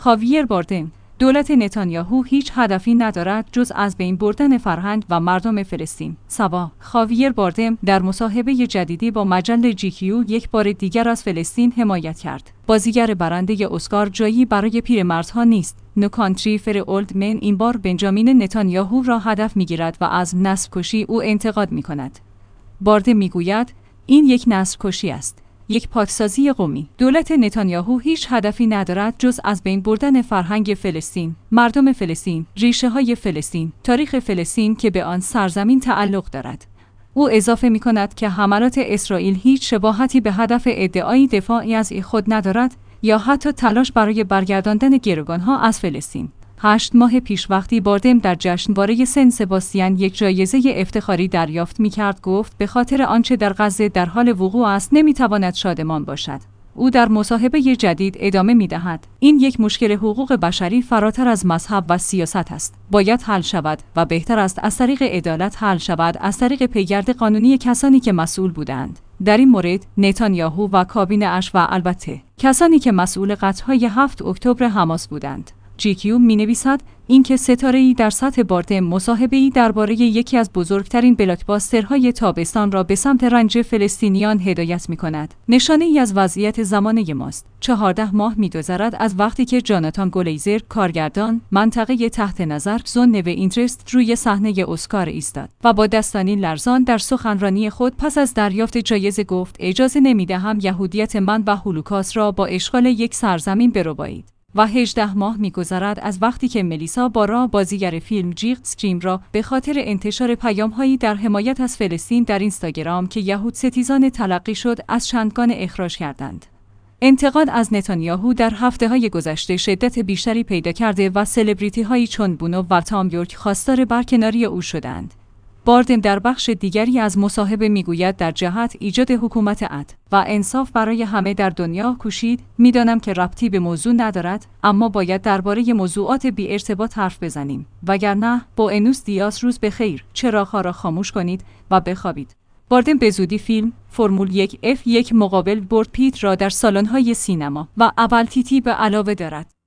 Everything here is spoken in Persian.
خاویر باردم: دولت نتانیاهو هیچ هدفی ندارد جز از بین بردن فرهنگ و مردم فلسطین. سبا: خاویر باردم در مصاحبه جدیدی با مجله GQ یک بار دیگر از فلسطین حمایت کرد. بازیگر برنده اسکار جایی برای پیرمردها نیست. نو کانتری فر اولد من این بار بنجامین نتانیاهو را هدف می‌گیرد و از نسل‌کشی او انتقاد می‌کند. باردم می‌گوید این یک نسل‌کشی است. یک پاکسازی قومی. دولت نتانیاهو هیچ هدفی ندارد جز از بین بردن فرهنگ فلسطین، مردم فلسطین، ریشه‌های فلسطین، تاریخ فلسطین که به آن سرزمین تعلق دارد. او اضافه می‌کند که حملات اسرائیل هیچ شباهتی به هدف ادعای دفاعی از خود ندارد یا حتی تلاش برای برگرداندن گروگان‌ها از فلسطین. 8 ماه پیش وقتی باردم در جشنواره سن سباستیان یک جایزه افتخاری دریافت می‌کرد گفت به خاطر آنچه در غزه در حال وقوع است نمی‌تواند شادمان باشد. او در مصاحبه جدید ادامه می‌دهد این یک مشکل حقوق بشری فراتر از مذهب و سیاست است. باید حل شود و بهتر است از طریق عدالت حل شود، از طریق پیگرد قانونی کسانی که مسئول بودند. در این مورد نتانیاهو و کابینه اش و البته کسانی که مسئول قتل‌های 7 اکتبر حماس بودند. GQ می‌نویسد اینکه ستاره‌ای در سطح باردم مصاحبه‌ای درباره یکی از بزرگترین بلاکباسترهای تابستان را به سمت رنج فلسطینیان هدایت می‌کند. نشانه‌ای از وضعیت زمانه ماست. 14 ماه می‌گذرد از وقتی که جاناتان گلیزر، کارگردان منطقه تحت نظر زون نو اینترست روی صحنه اسکار ایستاد و با دستانی لرزان در سخنرانی خود پس از دریافت جایزه گفت اجازه نمی‌دهم یهودیت من و هولوکاست را با اشغال یک سرزمین بربایید. و 18 ماه می‌گذرد از وقتی که ملیسا بارا بازیگر فیلم جیغ استریم را به خاطر انتشار پیام‌هایی در حمایت از فلسطین در اینستاگرام که یهود ستیزان تلقی شد از چندگانه اخراج کردند. انتقاد از نتانیاهو در هفته‌های گذشته شدت بیشتری پیدا کرده و سلبریتی‌هایی چون بونو و تام یورک خواستار برکناری او شدند. باردم در بخش دیگری از مصاحبه میگوید در جهت ایجاد حکومت عدل و انصاف برای همه در دنیا کوشید. میدانم که ربطی به موضوع ندارد اما باید درباره موضوعات بی ارتباط حرف بزنیم وگرنه با انوس دیاس روز بخیر چراغ‌ها را خاموش کنید و بخوابید. باردم به زودی فیلم فرمول 1 F1 مقابل برد پیت را در سالن‌های سینما و اول تیتی به علاوه دارد.